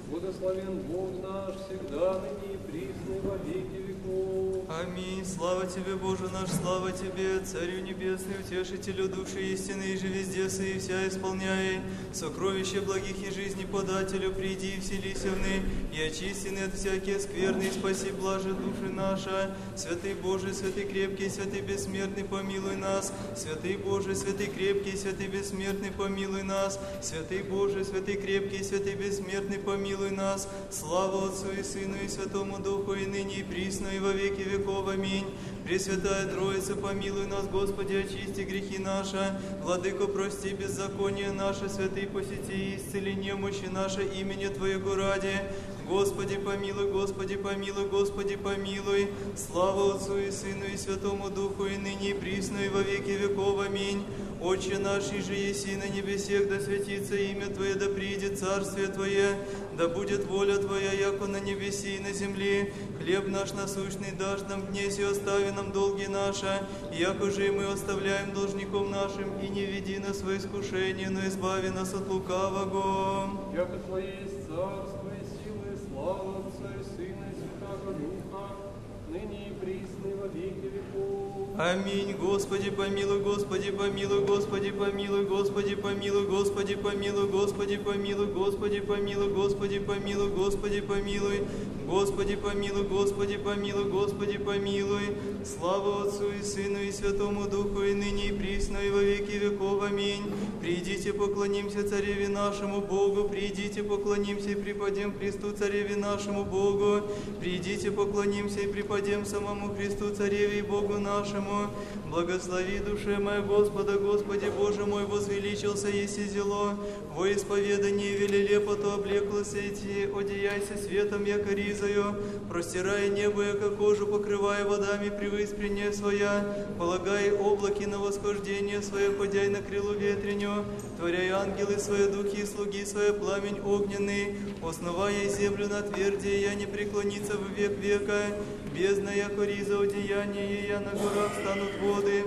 Благословен Бог наш, всегда, ныне и присно, и во веки веков. Аминь. Слава Тебе, Боже наш, слава Тебе, Царю Небесный, Утешителю души истины, и же везде и вся исполняй. Сокровище благих и жизни подателю, приди и вселися вны, и очистены от всякие скверны, и спаси блаже души наша. Святый Божий, святый крепкий, святый бессмертный, помилуй нас. Святый Божий, святый крепкий, святый бессмертный, помилуй нас. Святый Божий, святый крепкий, святый бессмертный, помилуй нас. Слава Отцу и Сыну и Святому Духу, и ныне и присно, и во веки веков. Аминь. Пресвятая Троица, помилуй нас, Господи, очисти грехи наши. Владыко, прости беззаконие наше, святый посети и исцели немощи наше имени Твоего ради. Господи, помилуй, Господи, помилуй, Господи, помилуй. Слава Отцу и Сыну и Святому Духу, и ныне и присно, и во веки веков. Аминь. Отче наш, иже еси на небесех, да святится имя Твое, да приидет царствие Твое, да будет воля Твоя, яко на небеси и на земле. Хлеб наш насущный дашь нам днесь, и остави нам долги наши, яко же и мы оставляем должником нашим, и не веди нас во искушение, но избави нас от лукавого. Яко Твое есть царство и сила, и слава Отца и Сына и Святаго Духа, ныне и присно, и во веки веков. Аминь. Господи, помилуй, Господи, помилуй, Господи, помилуй, Господи, помилуй, Господи, помилуй, Господи, помилуй, Господи, помилуй, Господи, помилуй, Господи, помилуй, Господи, помилуй, Господи, помилуй, Господи, помилуй. Слава Отцу и Сыну и Святому Духу, и ныне и присно, и во веки веков. Аминь. Придите, поклонимся Цареве нашему Богу, придите, поклонимся и припадем Христу Цареве нашему Богу, придите, поклонимся и припадем самому Христу Цареве и Богу нашему. Благослови душе моя Господа, Господи Боже мой, возвеличился еси зело, во исповедании велелепоту облеклося идти, одеяйся светом, яко ризою, простирая небо, яко кожу, покрывая водами привыспрение своя, полагай облаки на восхождение свое, ходяй на крылу ветреню, творяй ангелы свои, духи и слуги свои, пламень огненный, основая землю на твердие, я не преклониться в век века, бездна, яко риза одеяние, я на горах станут воды.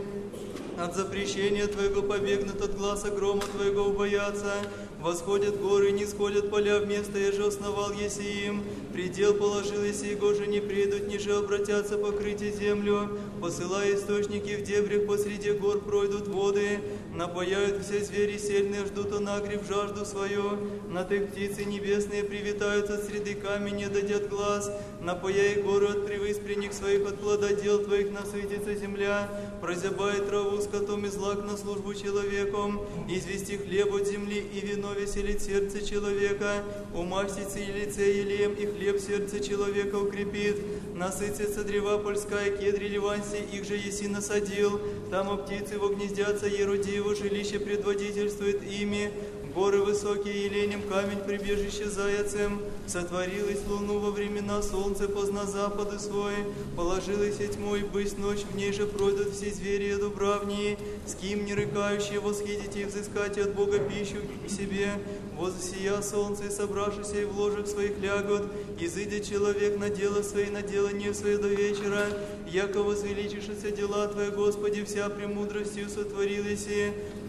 От запрещения Твоего побегнут, от гласа грома Твоего убоятся. Восходят горы, не сходят поля, вместо еже основал еси им. Предел положил еси, его же не придут, ниже обратятся покрытие землю. Посылая источники в дебрях, посреди гор пройдут воды. Напояют все звери сельные, ждут онагрив жажду свою. На тех птицы небесные привитаются от среды камня, дадят глаз. Напояй горы от привыспренних своих, от плододел Твоих насытится земля. Прозябает траву скотом и злак на службу человеком. Извести хлеб от земли, и вино веселит сердце человека. Умастится и лице елеем, и хлеб сердце человека укрепит. Насытится древа польская, кедри ливанси, их же еси насадил. Там птицы вогнездятся, еродиево жилище предводительствует ими. Горы высокие еленем, камень прибежище заяцем. Сотворилась луну во времена солнца, поздно запады свой. Положилась и тьмой, бысть ночь, в ней же пройдут все звери и дубравнии. С ким не рыкающие восхитите и взыскайте от Бога пищу к себе. Возсия солнце, и собравшися и в ложах своих лягут. Изыдет человек на дело свои, на делание свое до вечера. Яко возвеличишься дела Твои, Господи, вся премудростью сотворилась и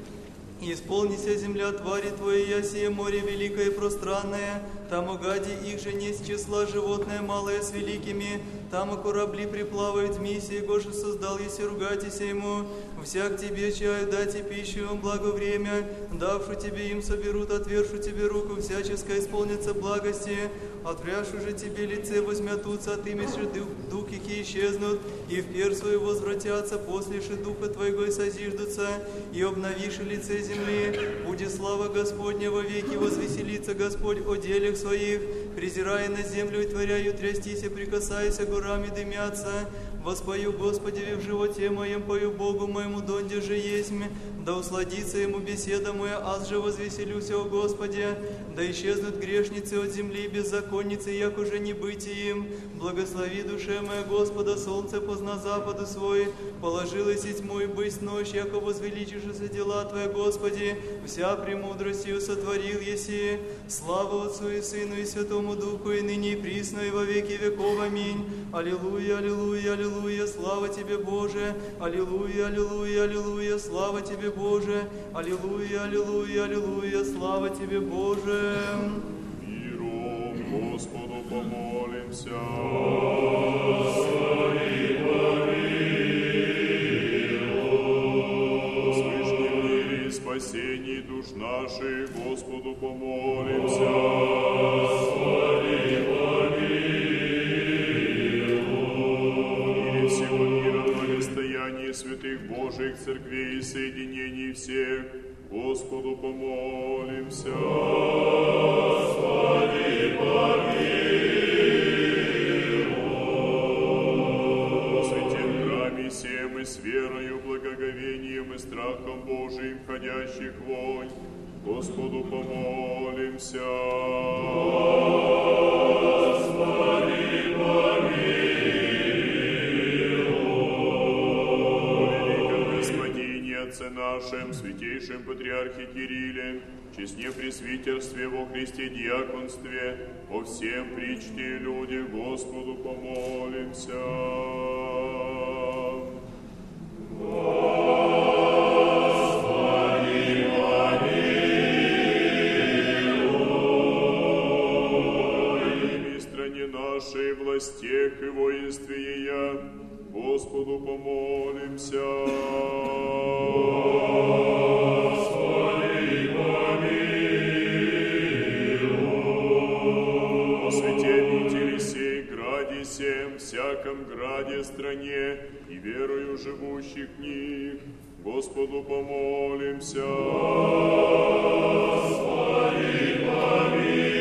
исполнися земля твари Твоей, ясие море великое и пространное, там угади их же не с числа животное малое с великими, там и корабли приплавают вместе, его же создал, если ругайтеся ему, всяк тебе чаю дайте пищу, благо время, давшу тебе им соберут, отвершу тебе руку, всяческа исполнится благости, отвряшу же тебе лице возмятутся, от имя же дух их исчезнут, и в пер свою возвратятся, после же духа Твоего и созиждутся, и обновишь лице земли, будет слава Господня во веки, возвеселится Господь о делях своих, презирая на землю и творяю трястися, прикасаясь горами дымятся, воспою Господеве в животе моем, пою Богу моему, донде же есмь, да усладится ему беседа моя, аз же возвеселюся о Господе, да исчезнут грешницы от земли и беззаконницы, як уже не быть им. Благослови душе моя Господа, солнце позна западу свой, положилась и тьму и бысть ночь, яко возвеличишься дела Твоя, Господи, вся премудростью сотворил еси. Слава Отцу и Сыну и Святому Духу, и ныне и присно, и во веки веков. Аминь. Аллилуйя, аллилуйя, аллилуйя, слава Тебе, Боже. Аллилуйя, аллилуйя, аллилуйя, слава Тебе, Боже. Аллилуйя, аллилуйя, аллилуйя, слава Тебе, Боже. Миром Господу помолимся. Всевышний в мире и спасении душ наших, Господу помолимся. В мире всего мира, благостоянии святых Божьих церквей и соединений всех, Господу помолимся. Господи, помилуй. В святем храме сем и с верою, благоговением и страхом Божиим входящих вонь, Господу помолимся. Господи, помилуй. Отце нашем, святейшем Патриархе Кирилле, честне пресвитерстве во Христе диаконстве, о всем причте люди, Господу помолимся. Господи, помилуй. В стране нашей, властях и воинстве ея, Господу помолимся. Господи, помилуй. О святе обители сей, граде сем, всяком граде, стране и верою живущих в них, Господу помолимся. Господи, помилуй.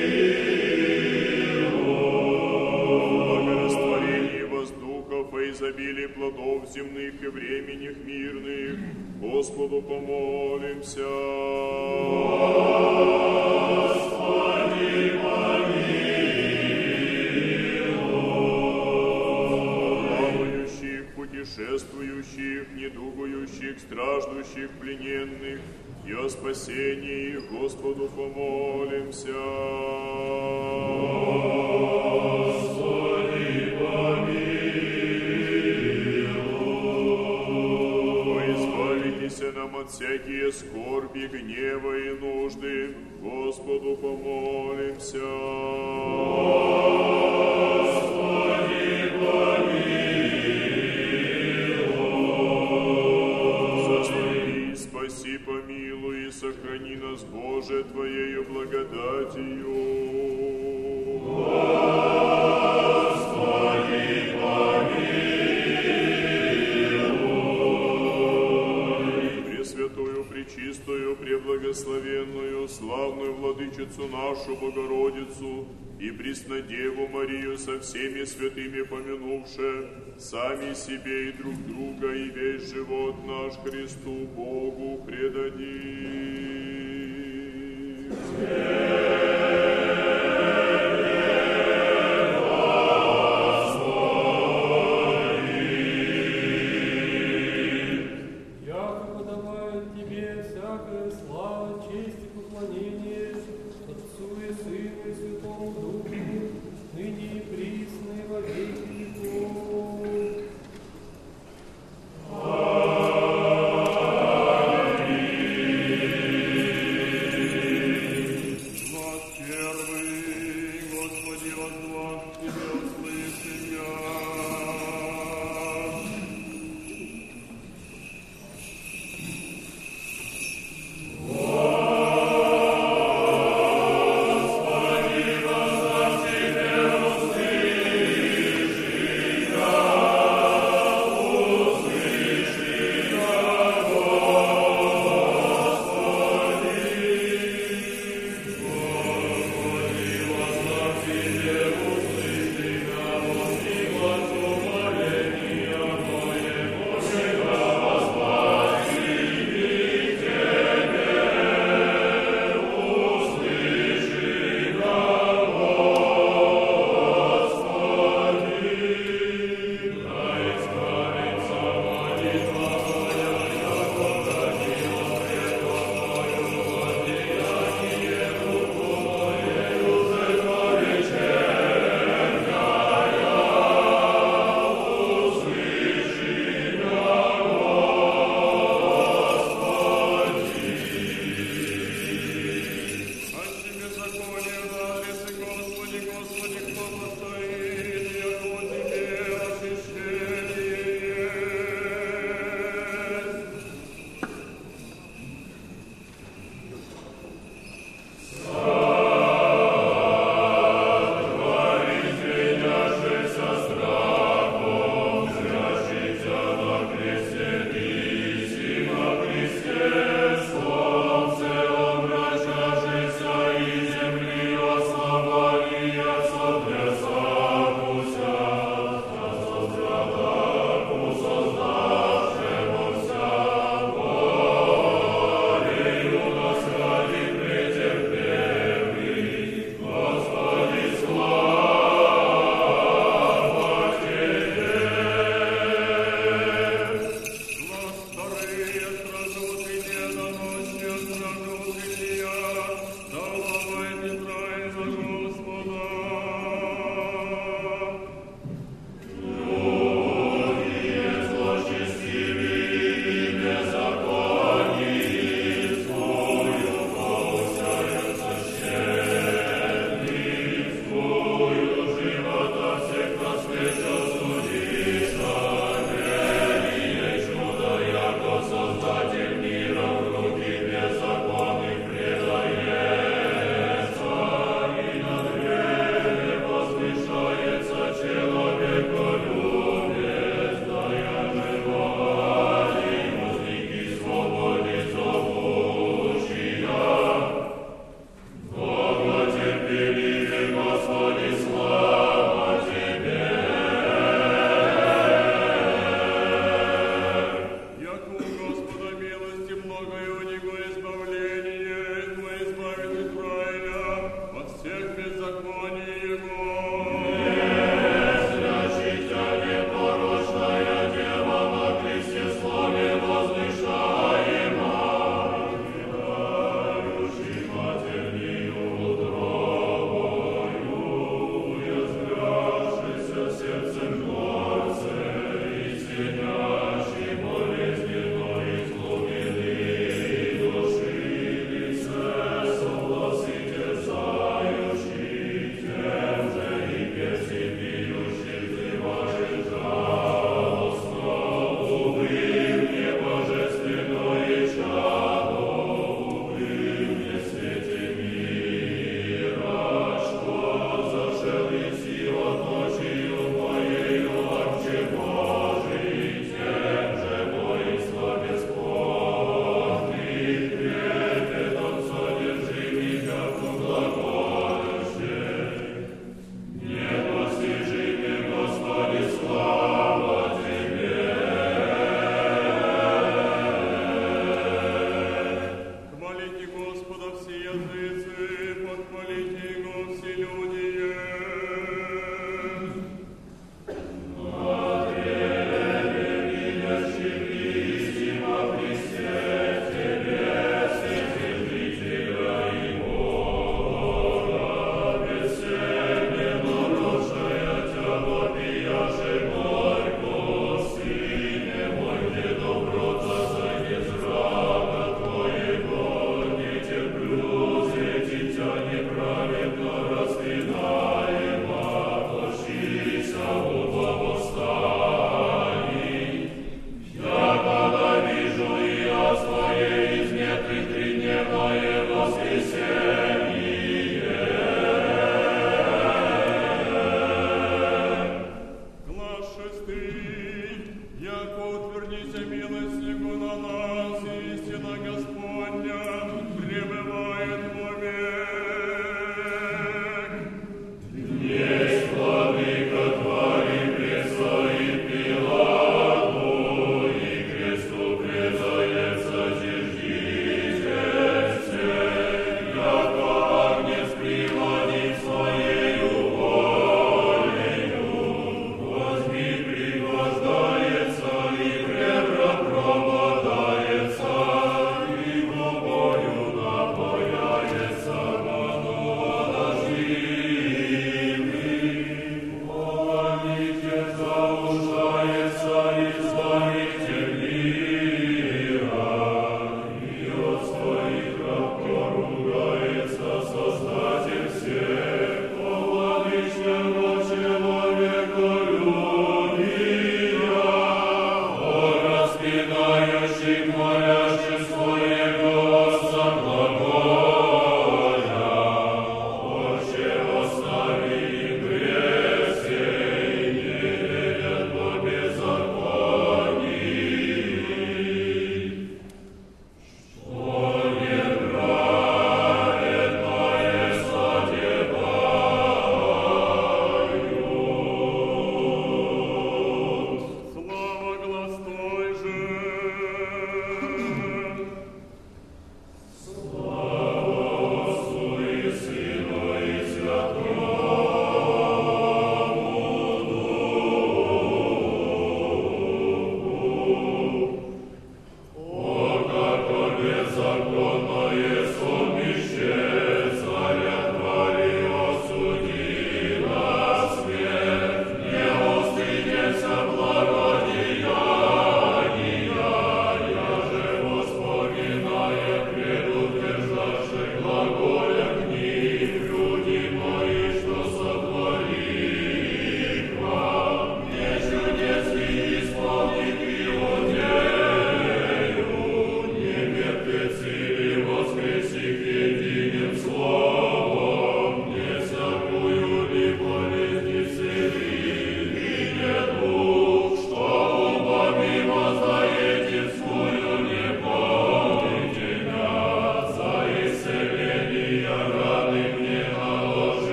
О изобилии плодов земных и временных мирных, Господу помолимся. Господи, помилуй. Плавающих, путешествующих, недугующих, страждущих, плененных, и о спасении их, Господу помолимся. Господи, помилуй. Избавитесь нам от всякие скорби, гнева и нужды, Господу помолимся. Господи, помилуй. Заступи, спаси, помилуй и сохрани нас, Боже, Твоею благодатью. Господи, помилуй. Святую, пречистую, преблагословенную, славную владычицу нашу Богородицу и Преснодеву Марию со всеми святыми помянувши, сами себе и друг друга, и весь живот наш Христу Богу предадим.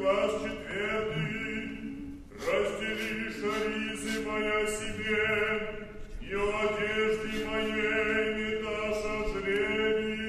глаз четвертый, разделишь ризы моя себе, и одежды моей не дашь жребий.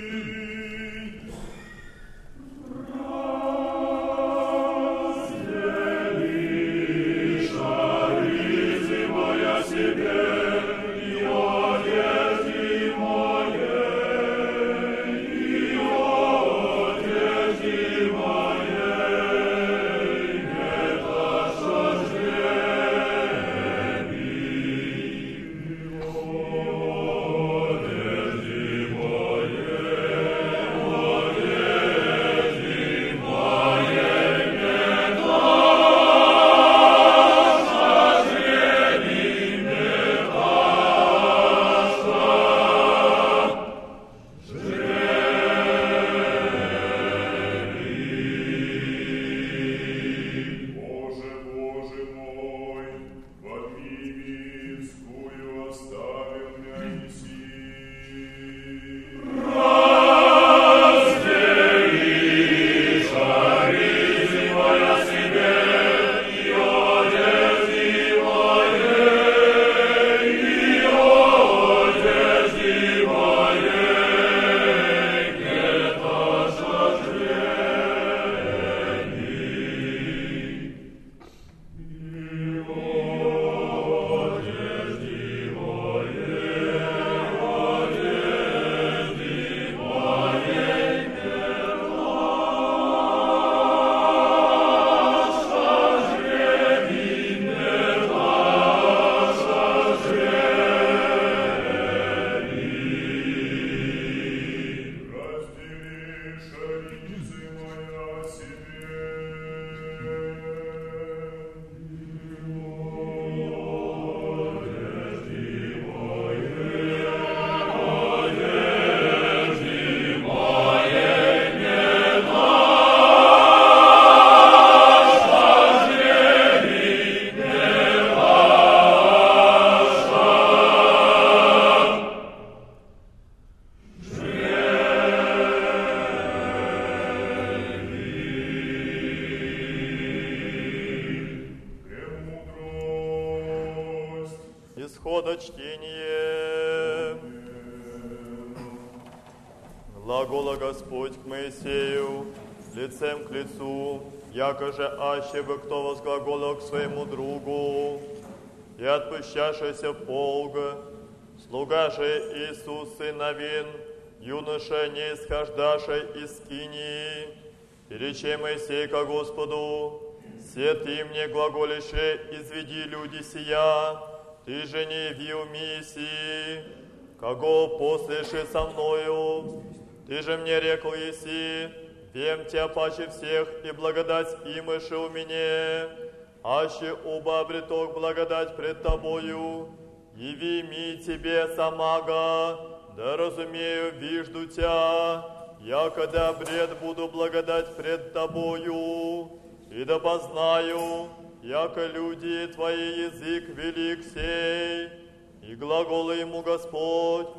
Исхода чтение. Глагола Господь к Моисею, лицем к лицу, якоже аще бы кто возглаголал к своему другу, и отпущашися полга, слуга же Иисус, сын Навин, юноша не исхождашей из скинии, и рече Моисей ко Господу: «Се ты мне глаголише, изведи люди сия, ты же не явил миссии, кого послеши со мною, ты же мне рекл еси, вем тебя паче всех, и благодать имыше у меня, аще оба обреток благодать пред тобою, яви ми тебе самага, да разумею вижду тебя, якода бред буду благодать пред тобою, и да познаю, яко люди твои язык велик сей, и глагола ему Господь,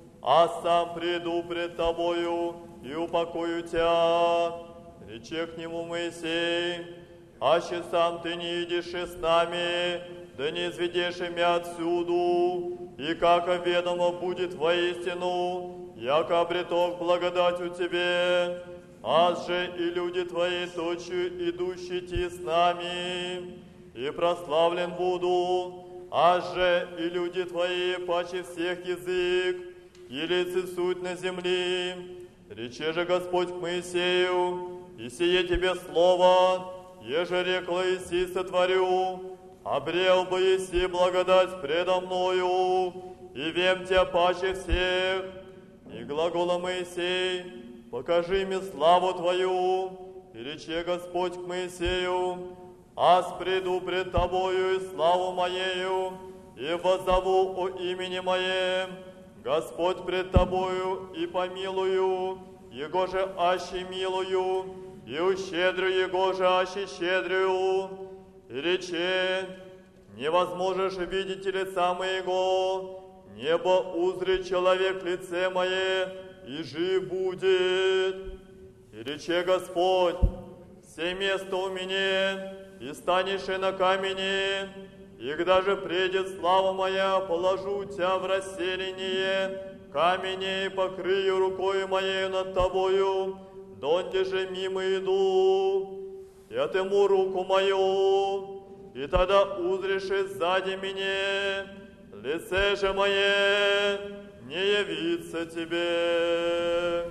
а сам приду пред тобою и упокою тебя. Рече к нему Моисей: аще сам ты не идешь с нами, да не изведешь имя отсюду, и как ведомо будет воистину, яко обреток благодать у тебе, аз же и люди твои точью идущие ти с нами, и прославлен буду, аз же и люди твои паче всех язык, и лица суть на земли. Рече же Господь к Моисею: и сие тебе слово, еже рекло Иси сотворю, обрел бы Иси благодать предо мною, и вем тебя паче всех. И глагола Моисей: покажи мне славу твою. И рече Господь к Моисею: аз приду пред тобою и славу моею, и воззову о имени моем. Господь пред тобою и помилую, его же аще милую, и ущедрю его же аще щедрю. И рече: невозможно же видеть лица моего, небо узрит человек лице мое, и жив будет. И рече Господь: все место у меня, и станешь и на камени, и когда же придет слава моя, положу тебя в расселение, камени покрою рукою моею над тобою, донде же мимо иду, и отыму руку мою, и тогда узришь и сзади меня, лице же мое не явится тебе.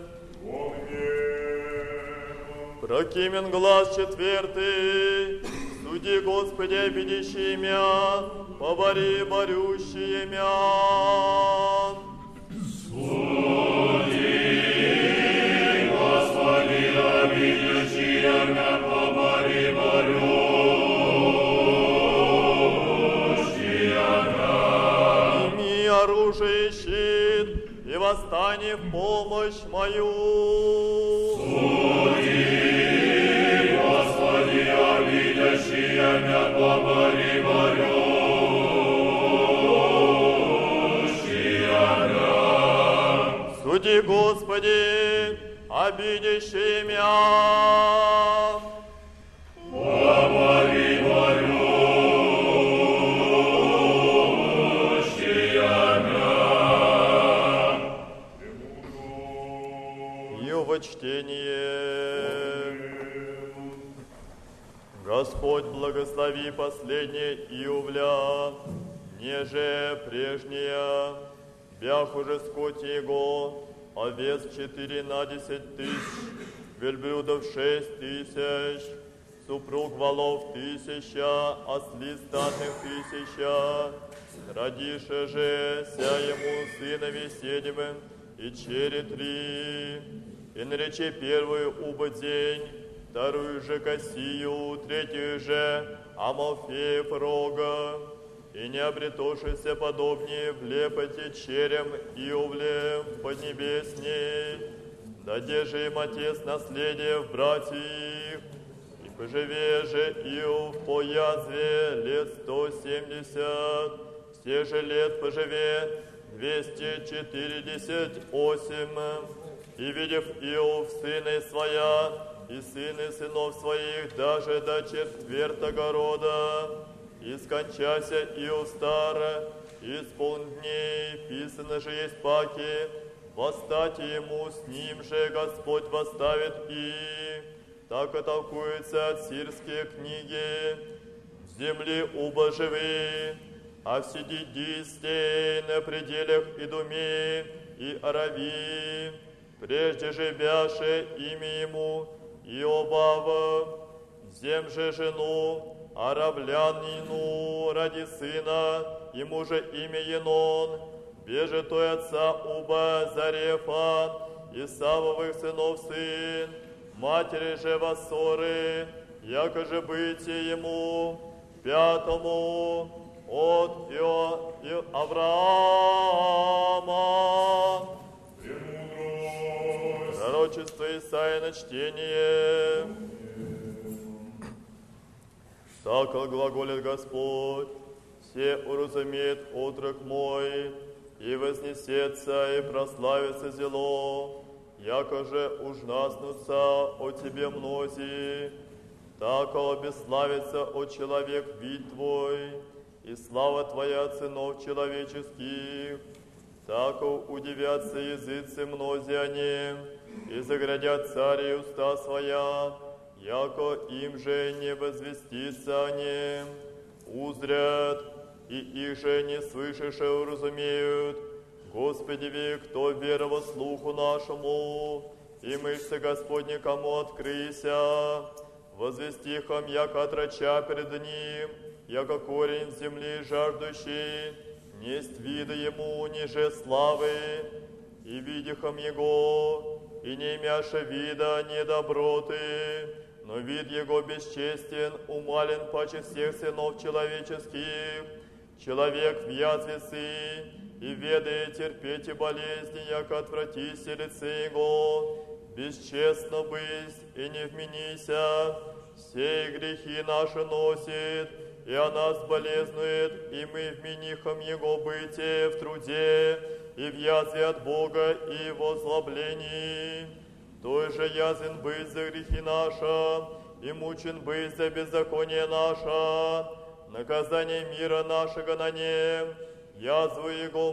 Прокимен глаз четвертый, суди, Господи, обидящие мя, побори борющие мя. Суди, Господи, обидящие мя, побори борющие мя. Ими оружие и щит, и восстань в помощь мою. Обидящие мя, побори борющие мя. Суди, Господи, обидящие мя. Побори борющие мя. И во чтение. Господь благослови последнее Иовля, неже прежнее, бях уже скоти его, овец 4 на 10 тысяч, верблюдов 6 тысяч, супруг волов 1000, осли статных 1000. Родише же ся ему сынове седьмым и чере 3, и наречи первую убо день, вторую же Кассию, третью же Амалфеев рога, и не обретошися подобнее в лепоте черем Иовлем поднебесней, даде же им отец наследие в братьях, и поживе же Иов по язве лет 170, все же лет поживе 248, и видев Иов сына своя, и сыны сынов своих даже до четвертого рода, и скончася Иов стар, исполн дней, писано же есть паки, восстать ему, с ним же Господь восставит и, так и толкуется от сирские книги, в земле убо живы, а в сиди дистей на пределах Идуми и Арави, прежде же бяше имя ему, Иобава, зем же жену, аравлянину ради сына, ему же имя Енон, беже той отца Уба Зарефа, Исавовых сынов сын, матери же Вассоры, яко же бытие ему, пятому от Авраама. Пророчество Исаия на чтение. Так глаголит Господь, все уразумеет отрок мой, и вознесется, и прославится зело, яко же ужаснутся о тебе мнози, так обеславится о человек вид твой, и слава твоя от сынов человеческих, так удивятся языцы мнози они, и заградят цари уста своя, яко им же не возвестится они, узрят, и их же не слышавшие уразумеют. Господи, ви, кто веровал слуху нашему, и мышцы Господне кому открыся, возвестихом, яко отрача перед ним, яко корень земли жаждущий, несть вида ему, ниже славы, и видихом его, и не имяша вида недоброты, но вид его бесчестен, умален паче всех сынов человеческих, человек в язвесы, и ведает терпеть и болезни, яко отвратися лице его, бесчестно быть и не вменися, все грехи наши носит, и о нас болезнует, и мы вменихом его бытие в труде, и в язве от Бога, и в озлоблении. Той же язвен быть за грехи наши, и мучен быть за беззаконие наше, наказание мира нашего на нем, язву его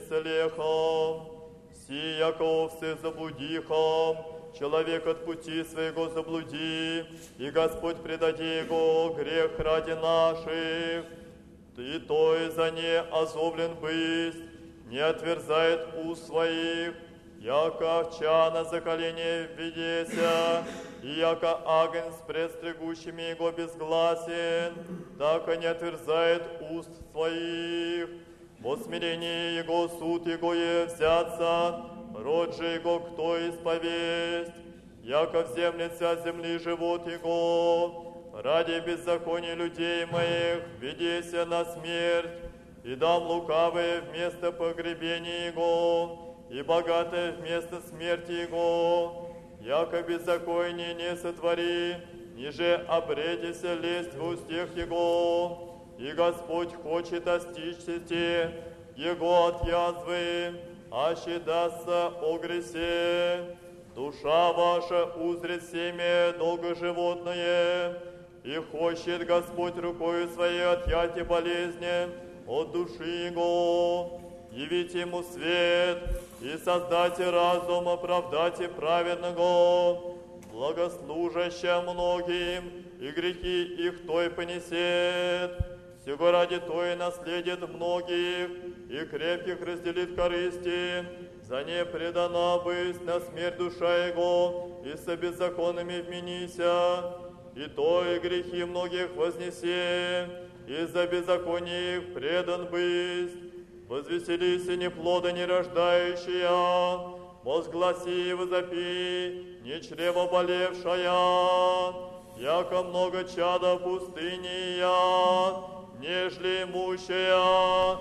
мыслехом, си яко овцы заблудихом, человек от пути своего заблуди, и Господь предади его грех ради наших, и то и за не озлоблен быть, не отверзает уст своих, яко овча на заколение ведеся, и яко агнец пред стригущими его безгласен, так и не отверзает уст своих. Во смирении его суд его е взяться, род же его кто исповесть, яко вземлется от земли живот его, ради беззакония людей моих ведеся на смерть, и дам лукавые вместо погребения его, и богатые вместо смерти его, яко беззаконие не сотвори, ниже обретися лесть в устех его, и Господь хочет остичься те его от язвы, аще дастся о гресе. Душа ваша узрит семя долгоживотное, и хочет Господь рукою своей отъять болезни от души его. Явите ему свет, и создайте разум, оправдайте праведного, благослужаща многим, и грехи их той понесет. Всего ради той наследит многих, и крепких разделит корысти, за не предана быть на смерть душа его, и со беззаконными вменися, и то и грехи многих вознесе, и за беззаконие их предан быть. Возвеселись и неплода не рождающая, возгласи и возопи, не чрево болевшая, яко много чада в пустыне я, нежели имущая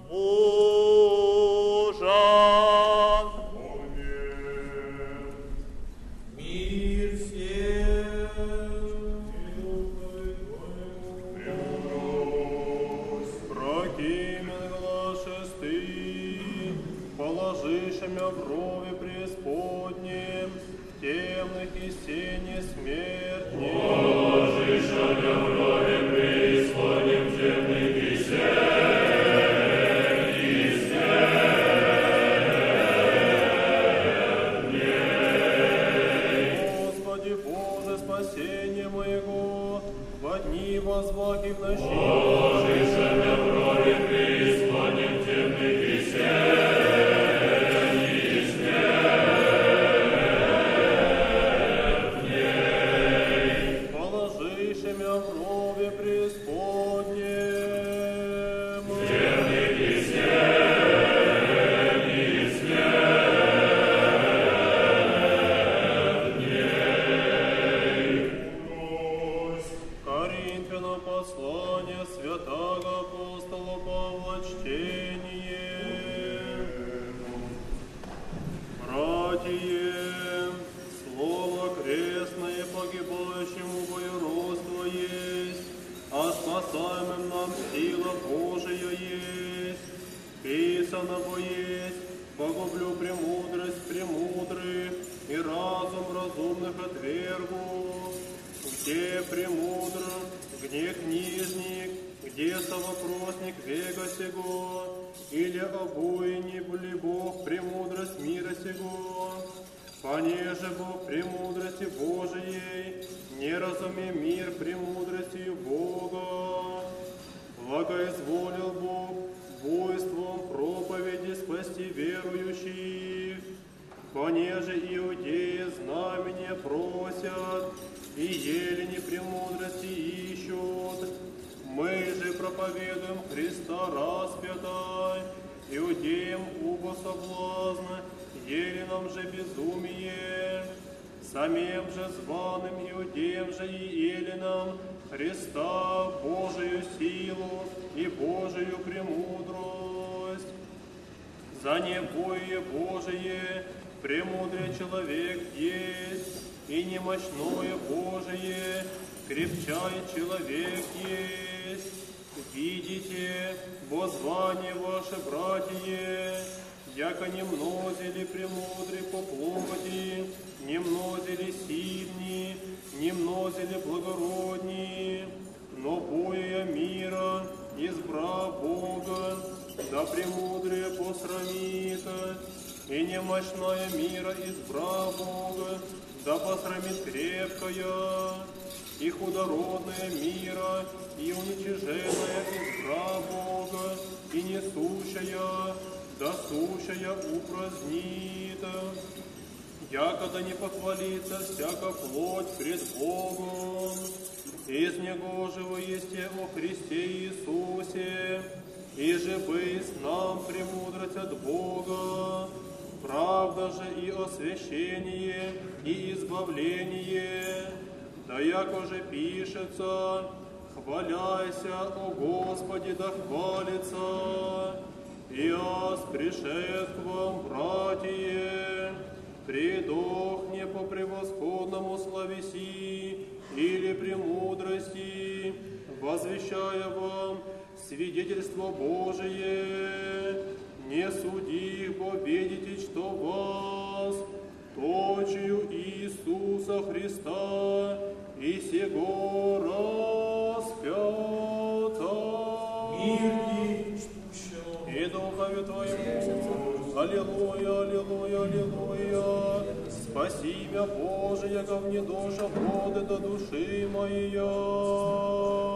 мужа. Мир всем. Прокимен глаз шестый, положишемя брови преисподним, темных и сени смертни. Положишемя брови преисподним, темных и сени смертней. Господи Боже, спасение моего, во дни возваких ночей. Положишемя брови преисподним, темных и сени. Понеже Бог премудрости Божией, не разуми мир премудростью Бога. Благоизволил Бог буйством проповеди спасти верующих. Понеже иудеи знамения просят, и елени премудрости ищут, мы же проповедуем Христа распятая, иудеям уго соблазна, еленам же безумие, самим же званым иудеям же и еленам Христа Божию силу и Божию премудрость. За небоие Божие премудрый человек есть, и немощное Божие крепчай человек есть. Видите, бо звание ваше, братья, яко не мнозили премудры по плоти, не мнозили сильни, не мнозили благородней, но боя мира, избра Бога, да премудрее посрамита, и немощная мира избра Бога, да посрамит крепкая, и худородная мира, и уничиженная избра Бога, и несущая, да сущая упразднит. Якогда не похвалится всяка плоть пред Богом, из негожего есть о Христе Иисусе, и же бысь нам премудрость от Бога, правда же и освящение, и избавление, да яко же пишется, хваляйся, о Господи, да хвалится, и аз пришед к вам, братья, предохне по превосходному славеси или премудрости, возвещая вам свидетельство Божие, не суди, бо видите, что вас, точию Иисуса Христа, и сего распята. И Духове Твоему, аллилуйя, аллилуйя, аллилуйя, спаси мя Божия, ко мне душа воды до души моя.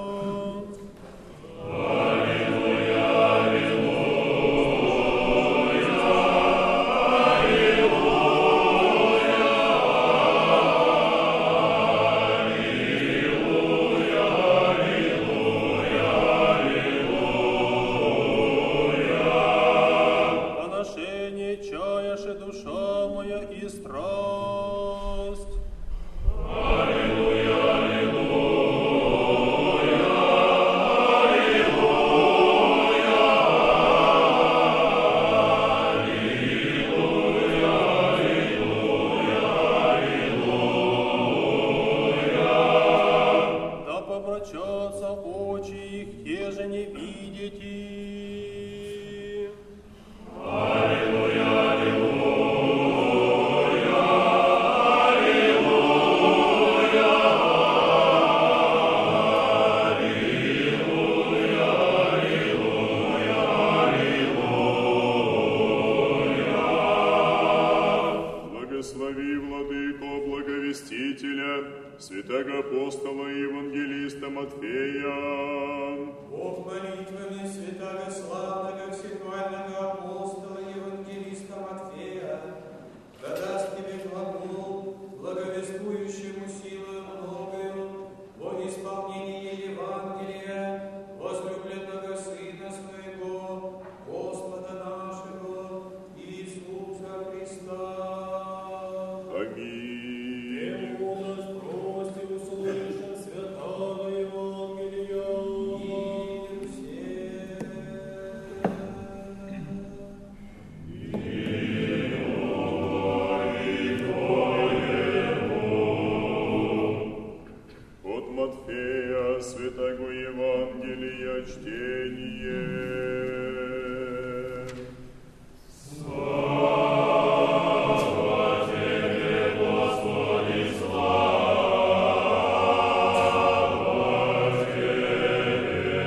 Святого апостола и евангелиста Матфея. Бог молитвами святого славного всехвального апостола и евангелиста Матфея, да даст тебе глагол, благовествующему силою многою во исполнении Евангелия, возлюбленного Сына Своего, Господа нашего Иисуса Христа. Аминь. Святого Евангелия чтение. Слава Тебе, Господи, слава Тебе.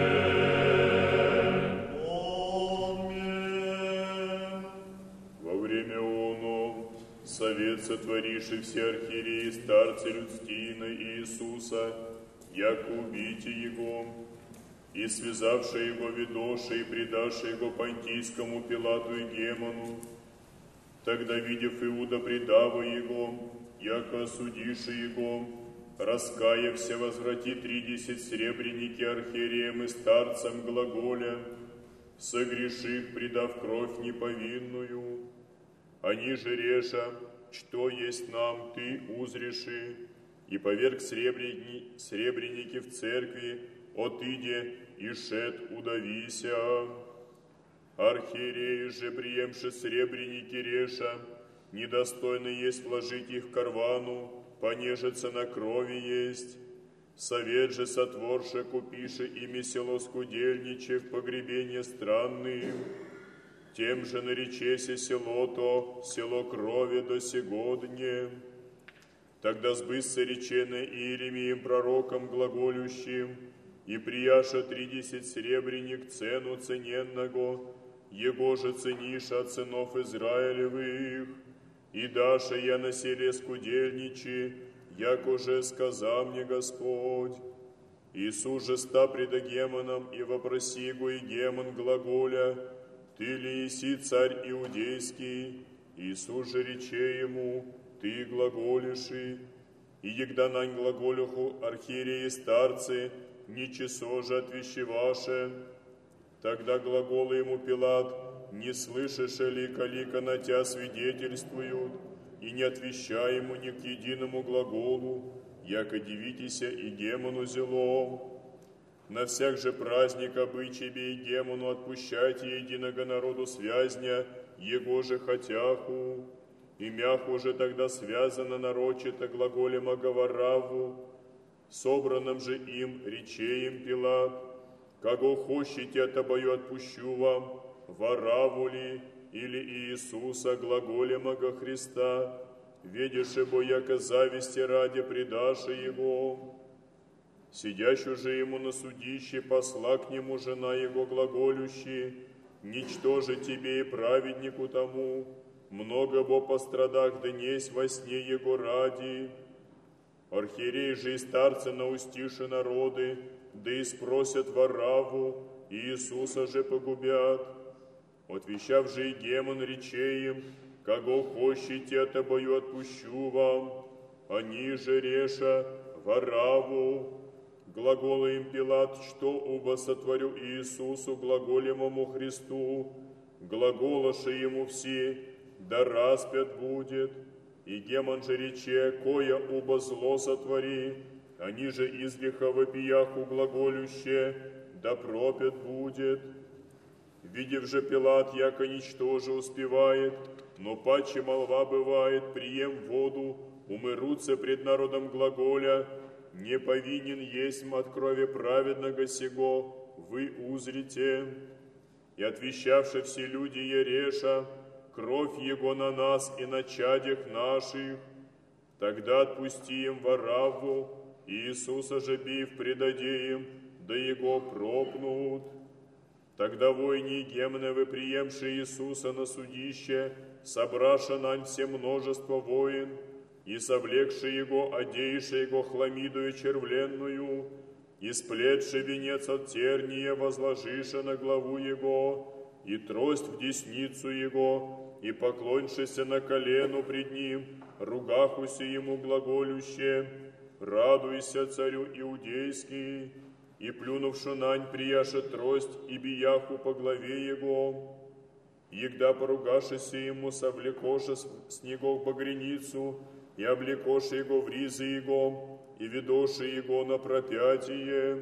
Аминь. Во время оно совет сотворивший все архиереи, старцы людские Иисуса, яко убейте Его, и связавши Его ведоши, и предавши Его Понтийскому Пилату и Гемону. Тогда, видев Иуда, предава Его, яко осудиши Его, раскаявся, возврати 30 сребреники архиереям и старцам глаголя, согрешив, предав кровь неповинную. Они же реша, что есть нам, ты узреши, и поверг сребреники в церкви, отыде и шед удавися. Архиереи же, приемши сребреники реша, недостойно есть вложить их в карвану, понежиться на крови есть. Совет же сотворше, купише ими село скудельниче в погребение странные. Тем же наречеся село то, село крови до сегодня. Тогда сбысся реченное Иеремием пророком глаголющим, и прияша 30 серебряник цену цененного, его же цениша от сынов Израилевых, и даша я на селе скудельничи, яко же сказал мне Господь. Иисус же ста пред Гемоном, и вопроси его и Гемон глаголя, ты ли еси царь иудейский? Иисус же рече ему, ты глаголиши, и егда нань глаголюху архиереи старцы, ничесо же отвещеваше. Тогда глаголы ему Пилат, не слышишь ли, калика на тебя свидетельствуют, и не отвещай ему ни к единому глаголу, яко дивитеся и Гемону зелом. На всяк же праздник обычаи и Гемону отпущайте единого народу связня, его же хотяху, и мяху же тогда связано нарочито глаголем оговораву, собранным же им речеем Пилат, кого хочете отобою отпущу вам, вораву ли, или Иисуса глаголем ого Христа, ведеше бо яко зависти ради предаши его. Сидящую же ему на судище посла к нему жена его глаголющий, ничтоже тебе и праведнику тому, много бо пострадах днесь во сне его ради. Архиерей же и старцы наустиши народы, да и спросят вораву, и Иисуса же погубят. Отвещав же и Гемон речеем, кого хочете отобою отпущу вам, они же реша вораву. Глагола им Пилат, что уба сотворю Иисусу глаголемому Христу, глаголоши ему все, да распят будет. И Гемон же рече, кое уба зло сотвори, они же излиха вопияху глаголюще, да пропят будет. Видев же Пилат, яко ничтоже успевает, но паче молва бывает, прием воду, умырутся пред народом глаголя, не повинен есть от крови праведного сего, вы узрите. И отвещавши все люди ереша, кровь его на нас и на чадях наших, тогда отпусти им вораву, Иисуса же бив предаде им, да его пропнут. Тогда войни Гемневы, приемши Иисуса на судище, собраша нань все множество воин, и совлекши его, одейши его хламидою червленную, и сплетши венец от терния, возложиша на главу его, и трость в десницу его, и поклоншися на колену пред ним, ругахуся ему глаголюще, радуйся, царю иудейский, и плюнувши нань прияша трость, и бияху по главе его. Егда поругашися ему, совлекоша снегов багряницу, и облекоши его в ризы его, и ведоши его на пропятие.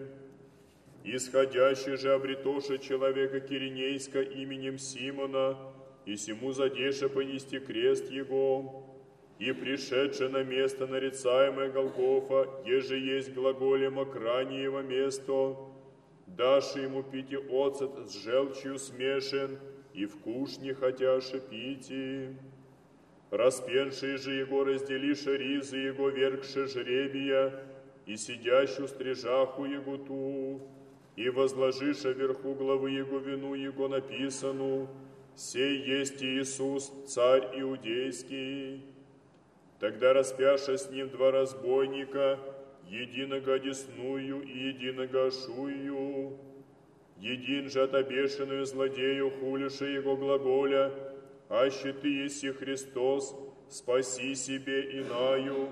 Исходящий же обретоши человека Киринейска именем Симона, и сему задеше понести крест его, и пришедше на место нарицаемое Голгофа, еже есть глаголем окраньево место, дашь ему пить и оцет с желчью смешен, и вкус не хотяши пити. Распеншие же его разделиша ризы его, вергши жребия, и сидящую стрижаху его ту, и возложиша вверху главы его вину его написану, «Сей есть Иисус, царь иудейский». Тогда распяша с ним два разбойника, единого одесную и единого ошую, един же отобешенную злодею хулиша его глаголя, аще ты еси Христос, спаси себе инаю.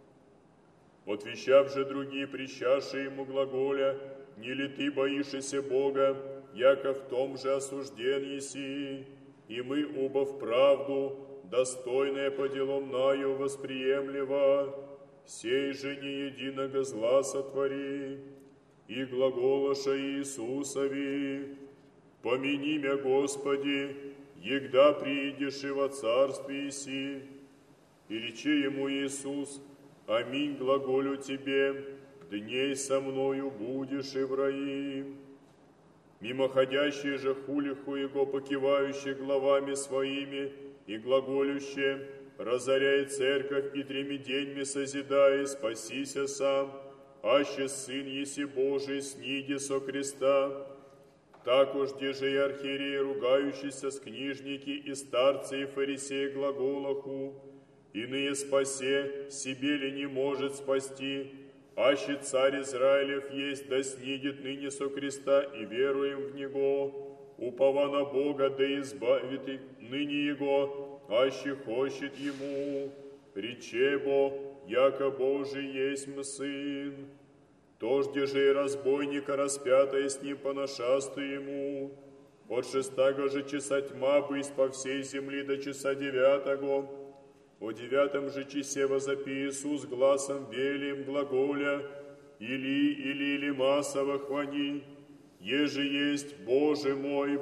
Отвещав же другие, прищаши ему глаголя, не ли ты боишься Бога, яко в том же осужден еси, и мы оба в правду, достойное по делам наю восприемлемо, сей же не единого зла сотвори, и глаголоша Иисусови, помяни мя, Господи, егда приидешь и во царстве иси. И рече ему Иисус, аминь глаголю тебе, дней со мною будешь и в раи. Мимоходящие же хулиху его, покивающие главами своими, и глаголюще, разоряй церковь и 3 деньми созидай, спасися сам, аще Сын еси Божий, сниди со креста. Так уж же и архиерей, ругающийся с книжники и старцы и фарисеи глаголаху, иные спасе, себе ли не может спасти, аще царь Израилев есть, да снидет ныне со креста, и веруем в Него, упова на Бога, да избавит и ныне Его, аще хочет Ему, речебо, яко Божий есть Сын. Тожде же и разбойника распятая с ним понашасту ему. От 6 же часа тьма бысть по всей земли до часа 9. О 9 же часе возопи Иисус гласом велим глаголя, или массово хвани, еже есть Боже мой,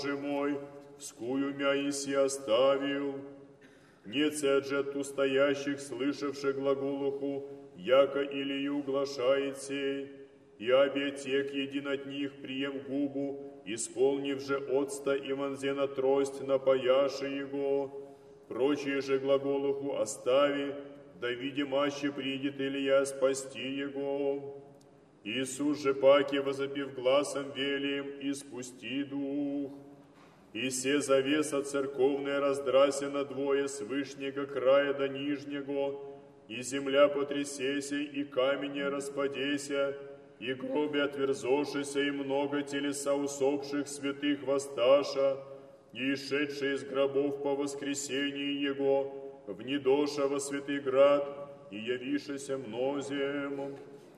вскую мя иси оставил. Нет же от устоящих, слышавших глаголуху, яко Илию глашает сей, и обетек един от них прием губу, исполнив же отста и вонзе на трость напояши его, прочие же глаголуху остави, да видимаще придет Илия спасти его. Иисус же паки, возопив гласом велием, испусти дух. И се завеса церковная раздрася надвое с вышнего края до нижнего, и земля потрясеся, и камень распадеся, и гроби отверзошися, и много телеса усопших святых воссташа, и ишедшие из гробов по воскресении Его, внедоша во святый град, и явишися мнозем.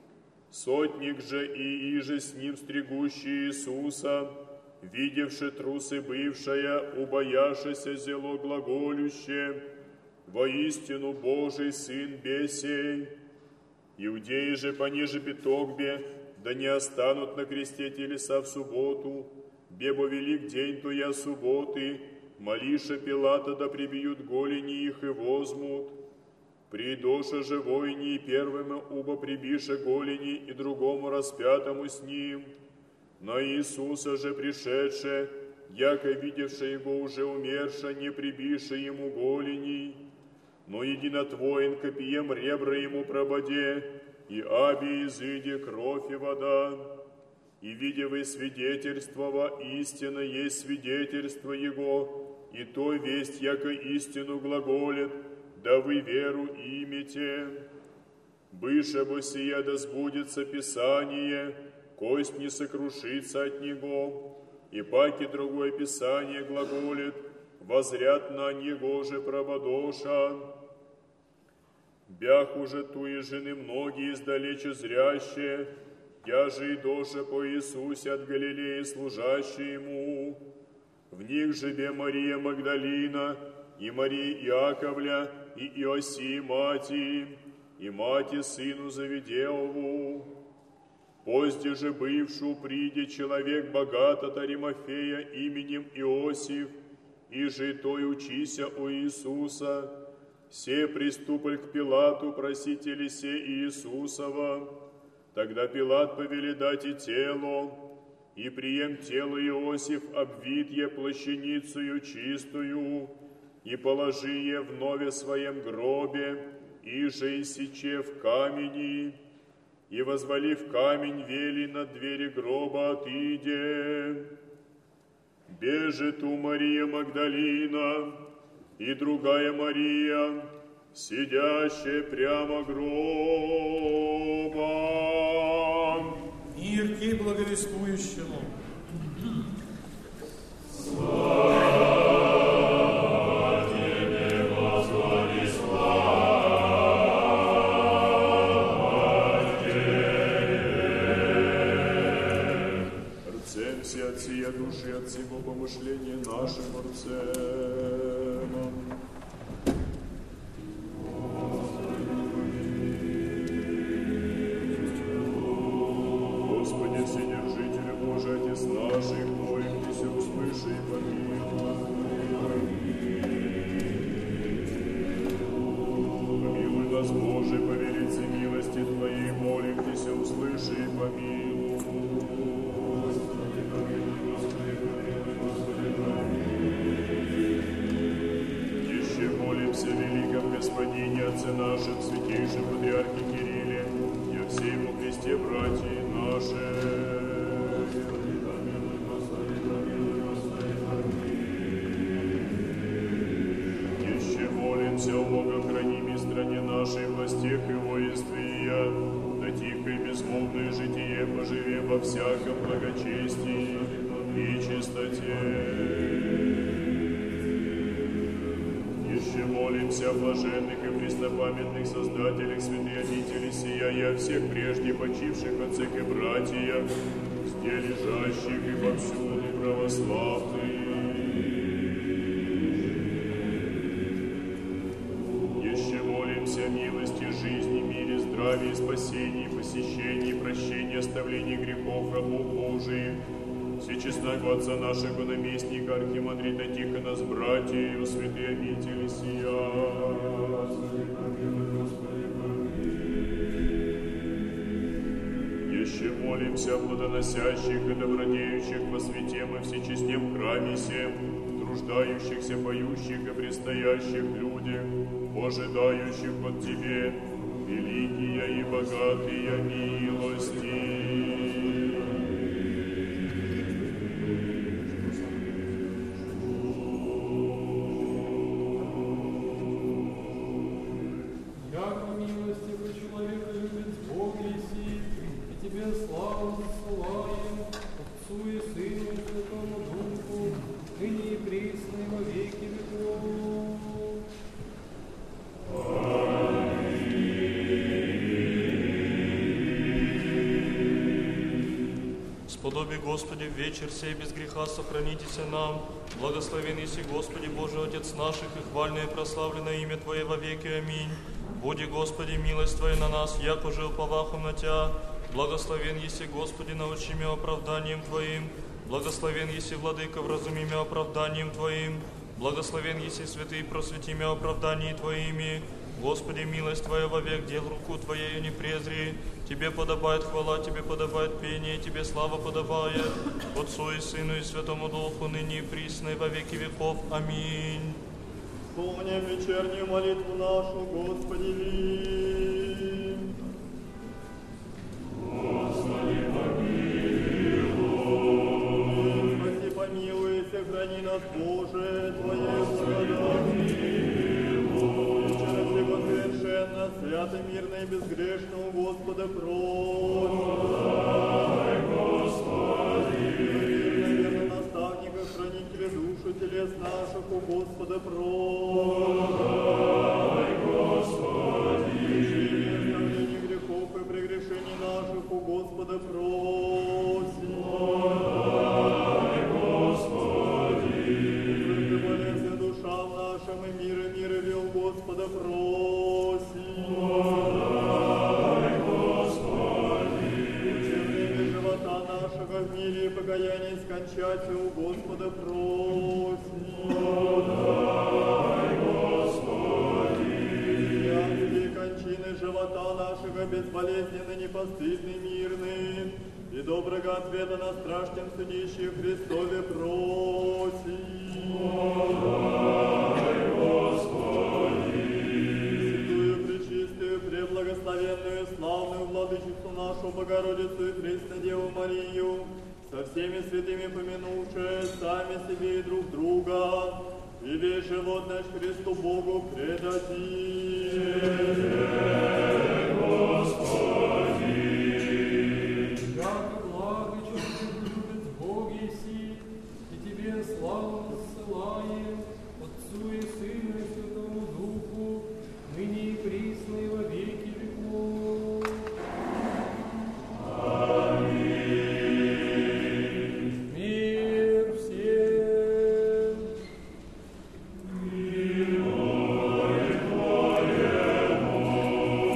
Сотник же и иже с ним стригущий Иисуса, видевши трусы бывшая, убояшися зело глаголюще, воистину Божий Сын бесей. Иудеи же пониже пятогбе, да не останут на кресте телеса в субботу, бебо велик день туя субботы, молиша Пилата, да прибьют голени их и возьмут. Придоша же воини и первому убо прибиша голени и другому распятому с ним. На Иисуса же пришедше, яко видевши его уже умерша, не прибиша ему голени, но единотвоен копием ребра ему прободе, и аби изыди кровь и вода. И видевы свидетельствова, истина есть свидетельство Его, и то весть, яко истину глаголит, да вы веру имите. Быше бы сия да сбудется Писание, кость не сокрушится от него, и паки другое Писание глаголит, возряд на него же прободоша. Бях уже туи жены многие издалече зрящие, я же и доша по Иисусе от Галилеи служащие Ему. В них же бе Мария Магдалина, и Мария Иаковля, и Иосии мати, и мати сыну Завидеову. Позде же бывшу приде человек богат от Аримафея именем Иосиф, и же той учися у Иисуса. Се приступль к Пилату, просители се Иисусова. Тогда Пилат повели дать и тело, и прием тело Иосиф обвитье плащаницею чистую, и положи е в нове своем гробе, и же иссече в камени, и возвалив камень вели над двери гроба отыде. Бежит у Мария Магдалина и другая Мария, сидящая прямо гроба. Мир ти благовествующему. От сия души, от всего помышления нашим Отцем. Господи, Вседержитель Божий, Отец наших, Твоих, Ты все услыши и помилуй. Помилуй нас, Боже, по велице милости Твоей, молим, Ты все услыши и помилуй. Молимся, великий нашем святейшем патриархе Кирилле и о всей во Христе братья наши. Еще молимся о Богохранимой стране нашей, властях и воинстве, да тихое безмолвное житие поживе во всяком благочестии и чистоте. Еще молимся о блаженных и преснопамятных создателях святой обители сия и о всех прежде почивших отцах и братьях, где лежащих и повсюду православных. Еще молимся о милости, жизни, мире, здравии, спасении, посещении, прощении, оставлении грехов рабов Божиих, всечестного Отца нашего наместника, архимандрита Тихона с братьею, святые обители сия. Еще молимся о плодоносящих и добродеющих во святем и всечестнем храме сем, труждающихся, поющих и предстоящих людях, ожидающих от Тебе великие и богатые милости. Сподоби, Господи, в вечер сей без греха сохранитесь нам. Благословен еси, Господи, Божий Отец наших, и хвальное и прославленное имя Твое во веки. Аминь. Буди, Господи, милость Твоя на нас, яко же уповахом на Тя. Благословен еси, Господи, научи меня оправданием Твоим. Благословен еси, Владыка, вразуми меня оправданием Твоим. Благословен еси, Святый, просвети меня оправдании Твоими. Господи, милость Твоя вовек, дел руку Твоею не презри. Тебе подобает хвала, Тебе подобает пение, Тебе слава подобает. Отцу и Сыну и Святому Духу, ныне и присно и во веки веков. Аминь. Помним вечернюю молитву нашу, Господи, ли. Господи, помилуй. Спаси, помилуй, сохрани нас, Боже, Твоей благодати. Вечера всего совершенно, свято, мирно и безгрешно у Господа просим. Дай, Господи. Верно, наставника, хранителя душу телес наших у Господа просим. Дай, Господи. Прощение, оставление грехов и прегрешений наших у Господа просим. Дай, Господи. Пребывайся душам нашим и мира вел Господа просим. Дай, Господи. Время живота нашего в мире и покаяние скончать у Господа просим. Дай, Господи. Ясные кончины живота нашего безболезненны, непостыдны, мирны, и доброго ответа на страшном судище Христове просим. Дай, Господи. Святую, пречистую, преблагословенную, славную Владычицу нашу Богородицу и Преснодеву Марию, со всеми святыми помянувши сами себе и друг друга, и весь живот наш Христу Богу предадим. Господи. Яко благо, человек любит Бог еси, и Тебе славу ссылаем, Отцу и Сыну и Святому Духу, ныне и присно и во веки веков. Аминь. Мир всем! Миру Твоему.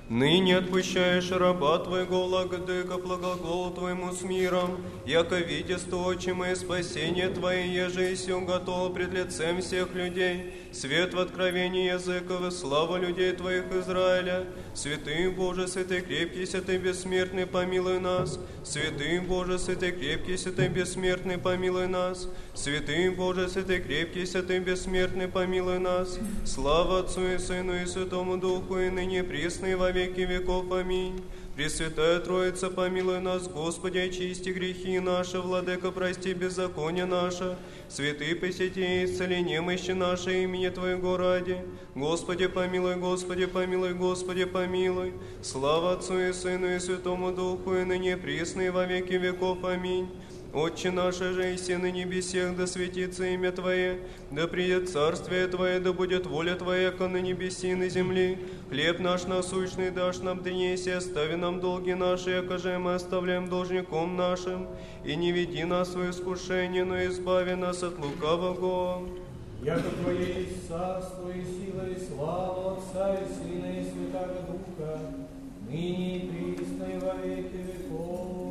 Ныне отпущаешь раба Твоего, владыка, благоглаву Твоему с миром, яко видество очимое спасение Твое, еже и сил готово пред лицем всех людей, свет в откровении языков и слава людей Твоих Израиля. Святый Боже, святый крепкий, святый бессмертный, помилуй нас. Святый Боже, святый крепкий, святый бессмертный, помилуй нас. Святый Боже, святый крепкий, святый бессмертный, помилуй нас. Слава Отцу и Сыну и Святому Духу, и ныне присно и во веки веков. Аминь. Пресвятая Троица, помилуй нас, Господи, очисти грехи наши, Владыка, прости беззаконие наше. Святый, посети и исцели немощи наши имени Твоего ради. Господи, помилуй, Господи, помилуй, Господи, помилуй. Слава Отцу и Сыну и Святому Духу, и ныне присно и во веки веков. Аминь. Отче наше же, иси на небесех, да светится имя Твое, да придет царствие Твое, да будет воля Твоя, как на небеси и на земли. Хлеб наш насущный дашь нам днесь, и остави нам долги наши, яко же мы оставляем должником нашим. И не веди нас в искушение, но избави нас от лукавого. Яко Твое есть царство и сила и слава Отца и Сына и Святаго Духа, ныне и присно и во веки веков.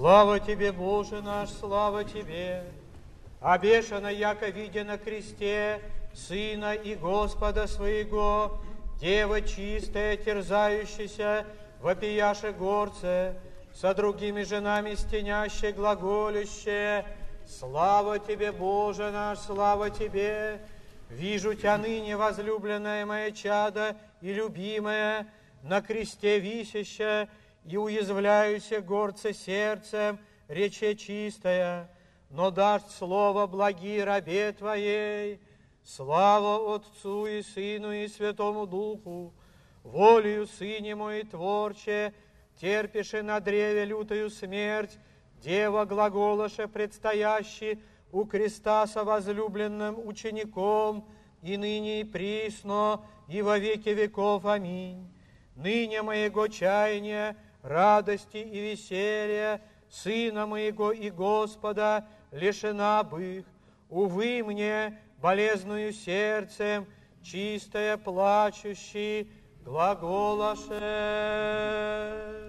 Слава Тебе, Боже наш, слава Тебе! Обешано, яко видя на кресте Сына и Господа Своего, Дева чистая, терзающаяся, вопияше горце, со другими женами стеняще, глаголющее, слава Тебе, Боже наш, слава Тебе! Вижу Тя ныне, возлюбленное мое чадо и любимое, на кресте висящее, и уязвляюся горце сердцем, рече чистая, но дашь слово благи рабе Твоей. Слава Отцу и Сыну и Святому Духу, волею Сыне мой творче, терпиши на древе лютую смерть, Дева глаголоше предстоящий у креста со возлюбленным учеником, и ныне и присно, и во веки веков. Аминь. Ныне моего чаяния, радости и веселья, Сына моего и Господа, лишена бых. Увы мне, болезную сердцем, чистая плачущий, глаголоше.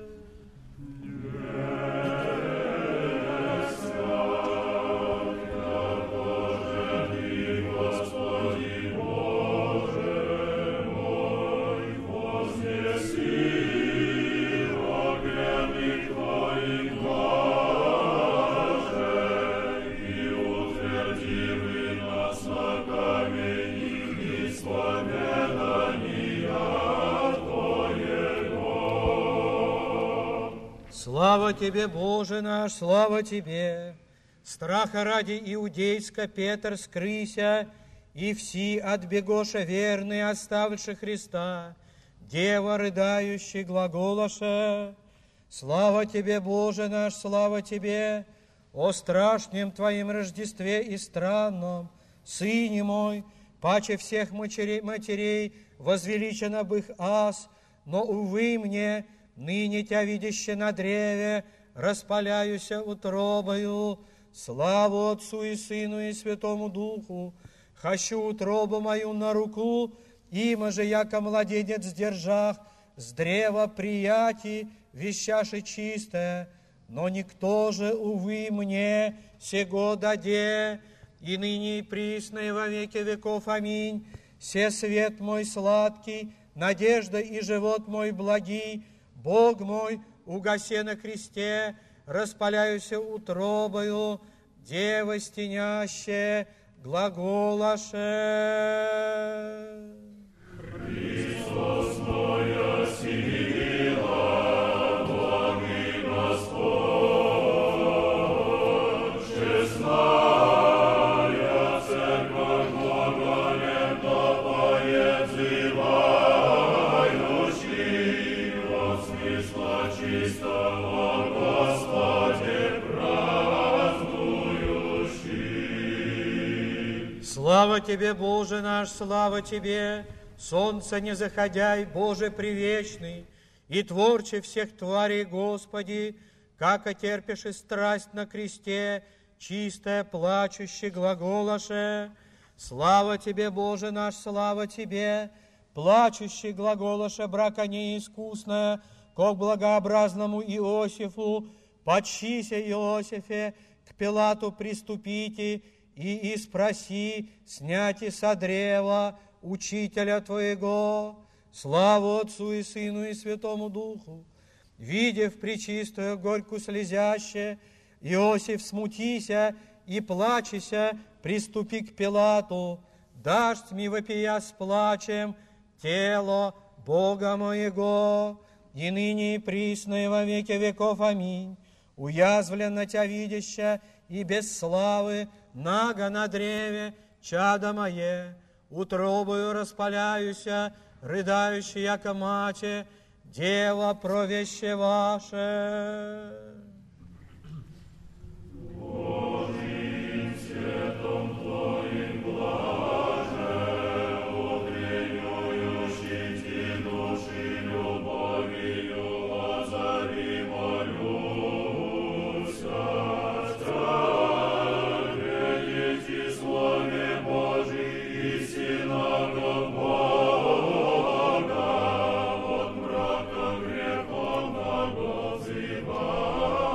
Слава Тебе, Боже наш, слава Тебе! Страха ради иудейска Петр скрыся, и все отбегоша верные, оставивши Христа, Дева рыдающий глаголоша. Слава Тебе, Боже наш, слава Тебе! О страшнем Твоем Рождестве и странном, Сыне мой, паче всех матерей, возвеличена бых аз, но, увы мне, ныне Тя видяще на древе, распаляюся утробою. Славу Отцу и Сыну и Святому Духу. Хочу утробу мою на руку, има же, яко младенец держах, с древа приятий, вещаши чистое. Но никто же, увы мне, сего даде, и ныне и присно и во веки веков. Аминь. Се свет мой сладкий, надежда и живот мой благий, Бог мой, угасе на кресте, распаляюся утробою, Дева стеняще, глаголоше. Христос моя сила, Бог и Господь, честная церковь благолепно поедзывающий, от смысла чистого Господе празднующий. Слава Тебе, Боже наш, слава Тебе! Солнце не заходяй, Боже привечный, и творче всех тварей, Господи, как отерпишь и страсть на кресте, чистая, плачущая, глаголоше. Слава Тебе, Боже наш, слава Тебе! Плачущий глаголоше брака неискусная, ко благообразному Иосифу, подчися, Иосифе, к Пилату приступите и спроси, сняти со древа Учителя Твоего. Славу Отцу и Сыну и Святому Духу. Видев пречистую горьку слезяще, Иосиф смутися и плачися, приступи к Пилату, дашь ми вопия с плачем тело Бога моего, и ныне и присно и во веки веков. Аминь. Уязвленно Тя видяща и без славы, нага на древе, чадо мое, утробою распаляюся, рыдающий, яко маче, Дева провеще ваше. Божьим светом Твоим блаже, утреннюющий Ти души любовью озари молюся. Страхе Слове Божий и синагог Бога, от мрака греховного взывай.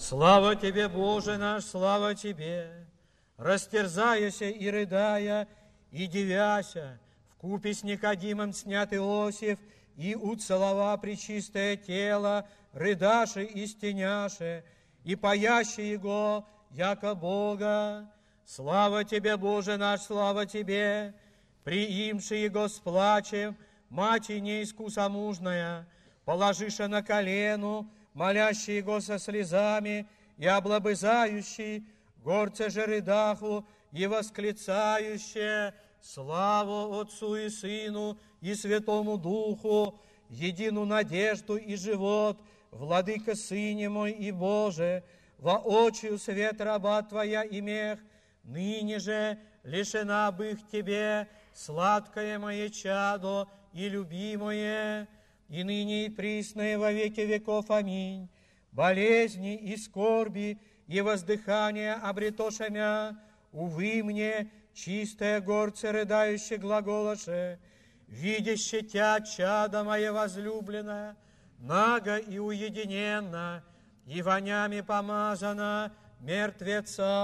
Слава Тебе, Боже наш, слава Тебе! Растерзаяся и рыдая, и девяся, вкупе с Никодимом снят Иосиф, и уцелова пречистое тело, рыдаши и стеняши, и паящи его, яко Бога. Слава Тебе, Боже наш, слава Тебе! Приимши его с плачем, мати неискусомужная, положиша на колену, молящий его со слезами, и облобызающий, горце же рыдаху, и восклицающее: славу Отцу и Сыну и Святому Духу, едину надежду и живот, Владыка Сыне мой и Боже, воочию свет раба Твоя имех, ныне же лишена бых Тебе, сладкое мое чадо и любимое, и ныне и присное во веки веков. Аминь. Болезни и скорби и воздыхания обретоша мя, увы мне, чистое горце рыдающее глаголоше, видяще Тя, чадо мое возлюбленное, наго и уединенно, и вонями помазана мертвеца.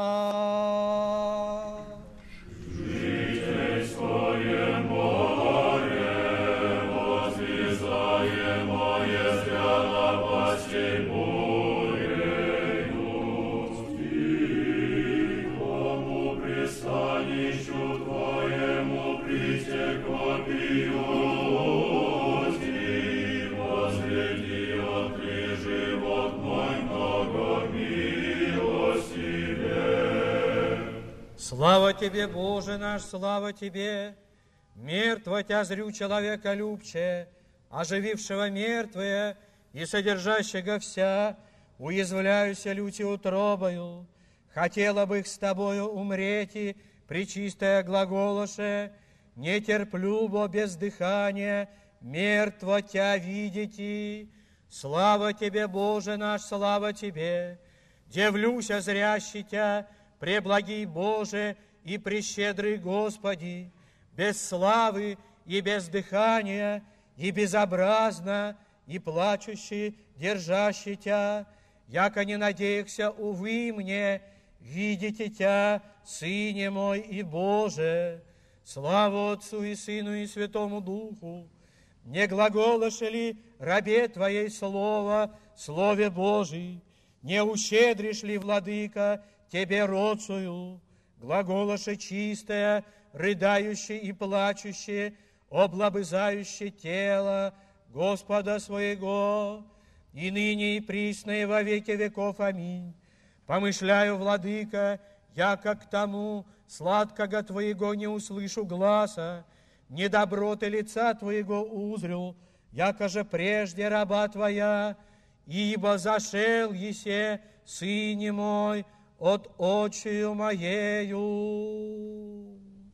Житейское море, возвязаемое зря напастей бурею, тихому пристанищу Твоему притекло пьюти, возгляди, отри живот мой много милостивее. Слава Тебе, Боже наш, слава Тебе! Мертво Тя зрю человека любче, оживившего мертвые и содержащего вся, уязвляюся люти утробою. Хотела бы их с Тобою умрети, пречистая глаголоше, не терплю, бо без дыхания мертво Тя видите. Слава Тебе, Боже наш, слава Тебе! Дивлюся зрящий Тя, преблагий Боже и прещедрый Господи, без славы и без дыхания, и безобразно, и плачущий, держащий Тя, яко не надеяхся, увы мне, видите Тя, Сыне мой и Боже. Слава Отцу и Сыну и Святому Духу. Не глаголоши ли рабе Твоей слово, Слове Божий, не ущедришь ли, Владыка, Тебе родцую, глаголоши чистое, рыдающее и плачущее, облобызающее тело Господа своего, и ныне и присно и во веки веков. Аминь. Помышляю, Владыка, яко к тому сладкого Твоего не услышу гласа, недоброты лица Твоего узрю, яко же прежде раба Твоя, ибо зашел есе, Сыне мой, от очию моею.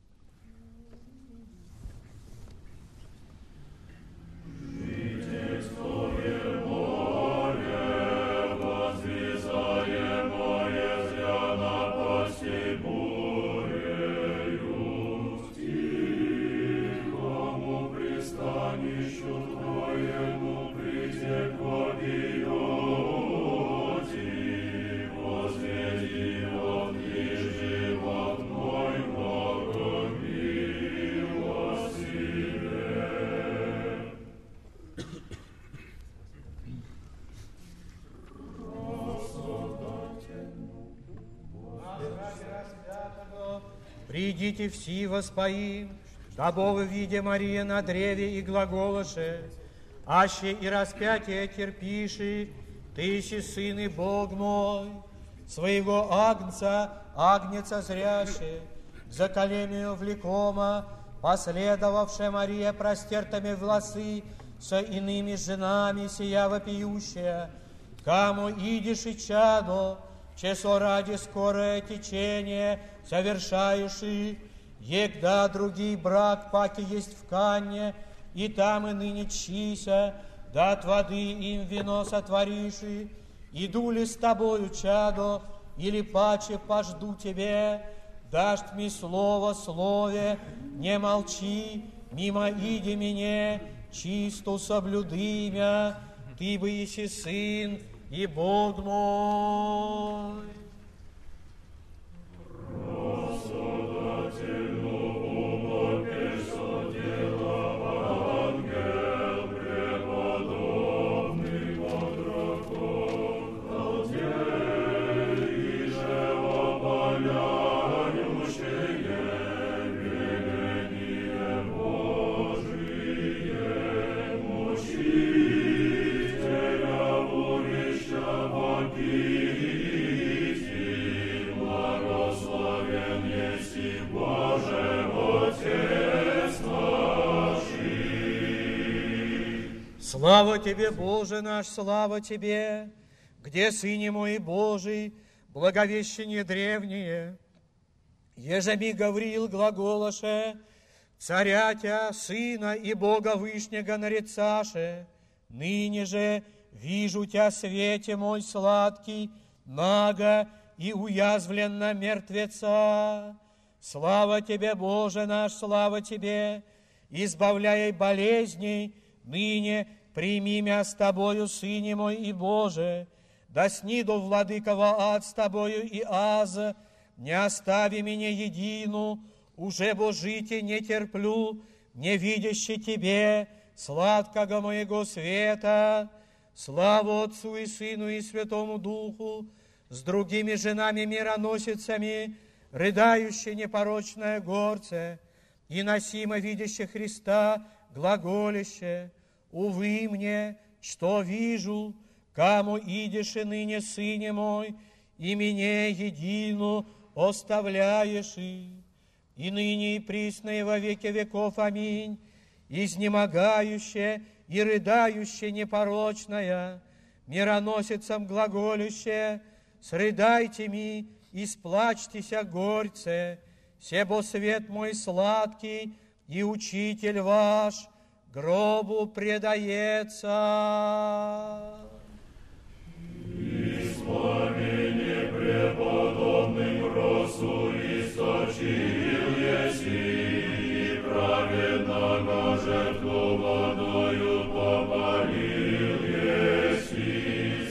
Придите все воспоим, дабы, видя Мария на древе и глаголоше, аще и распятие терпиши, Ты си Сын и Бог мой, своего агнца зряще, к заколемию влекома, последовавшая Мария простертыми волосы, со иными женами сия вопиющая, кому идешь и чадо, чесо ради скорое течение совершающий, егда другий брак паки есть в Канне, и там и ныне чися, да от воды им вино сотвориши, иду ли с тобою, чадо, или паче пожду тебе, дашь мне слово слове, не молчи, мимо иди мне, чисту соблюдымя, ты бы еси сын, и Бог мой. Слава Тебе, Боже наш, слава Тебе, где Сыне мой Божий, благовещение древнее, ежеми говорил глаголоше, царя Тя, Сына и Бога Вышнего нарицаше, ныне же вижу Тя свете мой сладкий, наго и уязвленно мертвеца. Слава Тебе, Боже наш, слава Тебе, избавляй болезней, ныне прими мя с Тобою, Сыне мой и Боже, да сниду владыкова ад с Тобою и аз, не остави меня едину, уже бо жити не терплю, не видящий Тебе, сладкого моего света. Славу Отцу и Сыну и Святому Духу, с другими женами-мироносицами, рыдающей непорочное горце, и носимо видяще Христа, глаголище, увы мне, что вижу, кому идешь и ныне, Сыне мой, и мне едину оставляешь и ныне и присно и во веки веков. Аминь. Изнемогающая и рыдающая непорочная, мироносицам глаголющая, срыдайте ми и сплачьтеся горьце, себо свет мой сладкий и учитель ваш гробу предается. И с пламени преподобным росу источил еси, и праведного жертву водою попалил еси.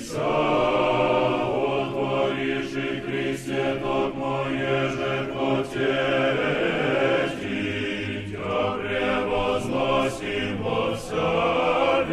Сотворивший Христе ток мое же потеки, Тя превозносим во вся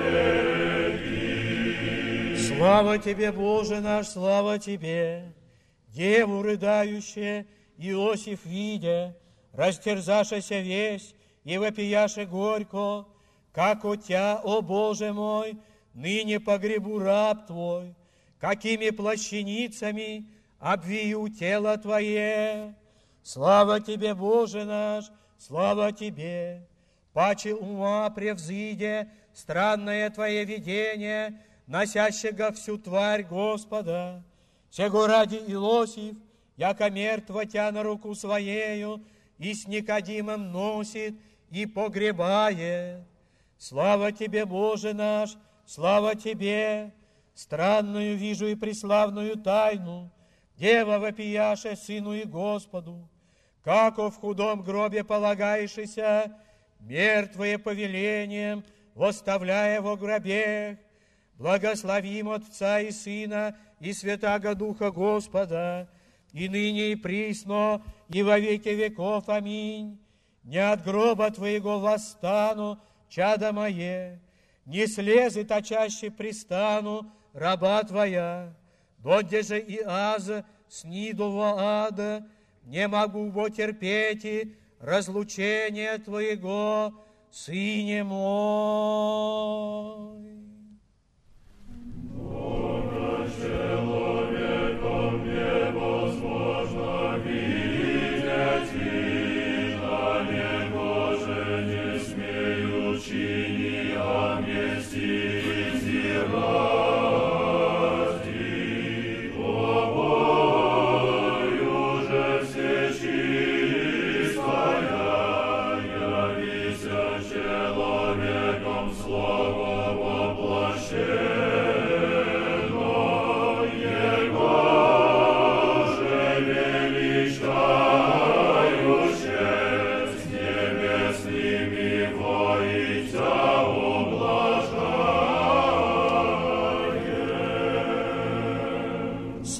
веки. Слава Тебе, Боже наш, слава Тебе! Деву рыдающая Иосиф видя, растерзашася весь и вопияше горько, как у Тя, о Боже мой, ныне погребу раб Твой, какими плащаницами обвию тело Твое. Слава Тебе, Боже наш, слава Тебе! Паче ума превзыде странное Твое видение, носящего всю тварь Господа. Сего ради Иосиф, яко мертво Тя на руку Своею, и с Никодимом носит и погребает. Слава Тебе, Боже наш, слава Тебе! Странную вижу и преславную тайну, дева вопияше Сыну и Господу, како в худом гробе полагаешься, мертвые повелением, восставляя во гробех, благословим Отца и Сына и Святаго Духа Господа, и ныне и присно, и во веки веков. Аминь. Не от гроба Твоего восстану, чадо мое, не слезы точаще пристану, раба Твоя, донде же и аз сниду во ада, не могу бо терпеть разлучение Твоего, Сыне мой. Бога человеком невозможно видеть, и на Него же не смею чини, а мести изирать, и тобою же все чистая, явися человеком слава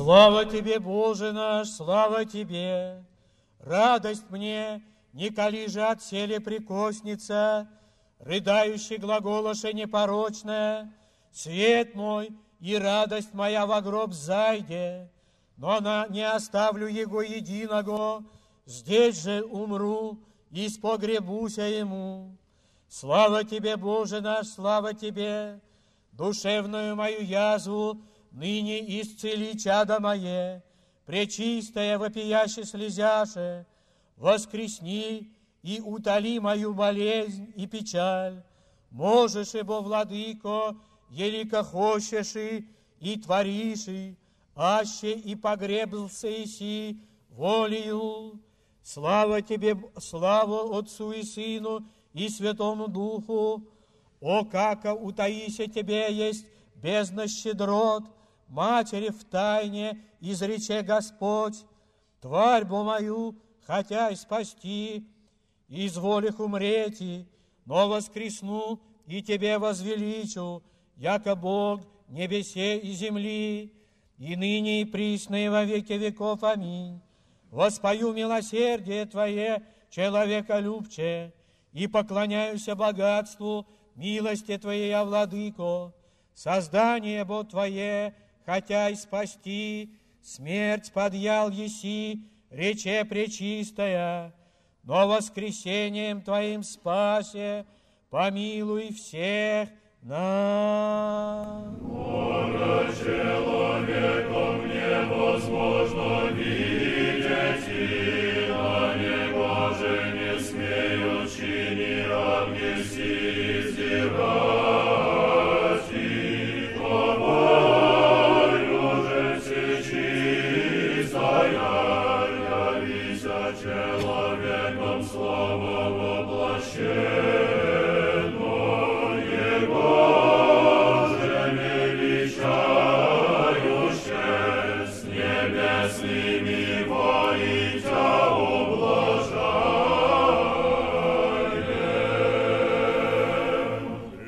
Слава Тебе, Боже наш, слава Тебе! Радость мне, николи же от селе прикоснется, рыдающий глаголоше непорочное, свет мой и радость моя во гроб зайде, но не оставлю его единого, здесь же умру и спогребуся ему. Слава Тебе, Боже наш, слава Тебе! Душевную мою язву ныне исцели, чадо мое, пречистая вопияще слезяше, воскресни и утоли мою болезнь и печаль. Можешь, ибо, владыко, елико хочешь и творишь, аще и погребился иси волею. Слава Тебе, слава Отцу и Сыну и Святому Духу. О, како утаися Тебе есть бездна щедрот, Матери в тайне изрече Господь, тварь бо мою, хотя и спасти, изволих умрети, но воскресну и Тебе возвеличу, яко Бог небесе и земли, и ныне и присно и во веки веков. Аминь. Воспою милосердие Твое, человеколюбче, и поклоняюсь богатству милости Твоей, владыко. Создание бо Твое, хотя и спасти, смерть подъял еси, рече пречистая, но воскресением Твоим спасе помилуй всех нас. Бога человеком невозможно видеть, и на Него же не смеют чини огнеси издирать, и тобою же всечистая явися человеком словом воплощенно, Его же не величающе с небесными воитя ублажаем.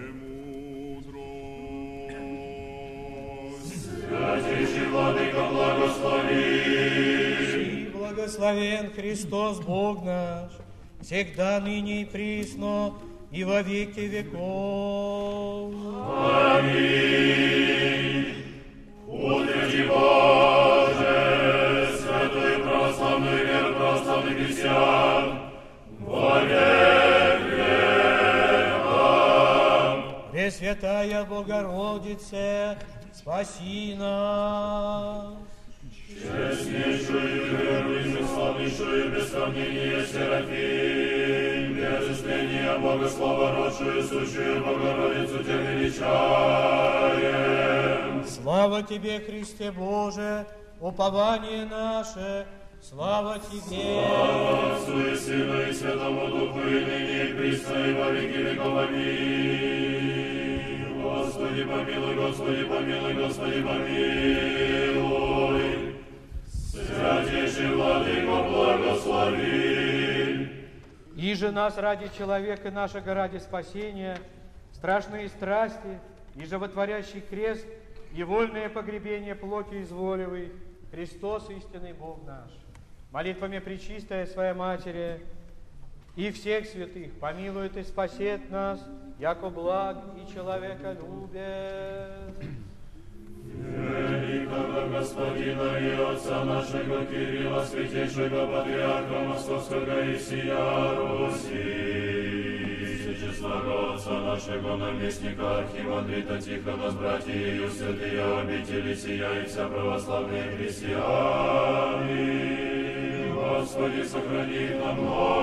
Премудрость. Святейший Владыка, благослови. И благословен Христос Бог наш, всегда, ныне и присно, и во веки веков. Аминь. Утверди, Боже, святую православную веру православных христиан, во век веков. Пресвятая Богородице, спаси нас. Честнейшую, верную, славнейшую, без сомнения, Серафим, без истления Богослова, родшую, сущую Богородицу, Тебя величаем. Слава Тебе, Христе Боже, упование наше, слава Тебе. Слава Отцу и Сыну и Святому Духу, и ныне, и присно, и во веки веков. Аминь. Господи, помилуй, Господи, помилуй, Господи, помилуй. Святейший Владыко, благослови. Иже нас ради человека нашего ради спасения, страшные страсти, и животворящий крест, и вольное погребение плоти изволевый, Христос истинный Бог наш. Молитвами пречистая Своя Матери и всех святых помилует и спасет нас, яко благ и человеколюбец. Великого Господина и Отца нашего Кирилла, святейшего Патриарха Московского и сия Руси, всечестного Отца нашего наместника Архимандрита Тихона с братьею, святые обители сия и вся православные христиане. Господи, сохрани нам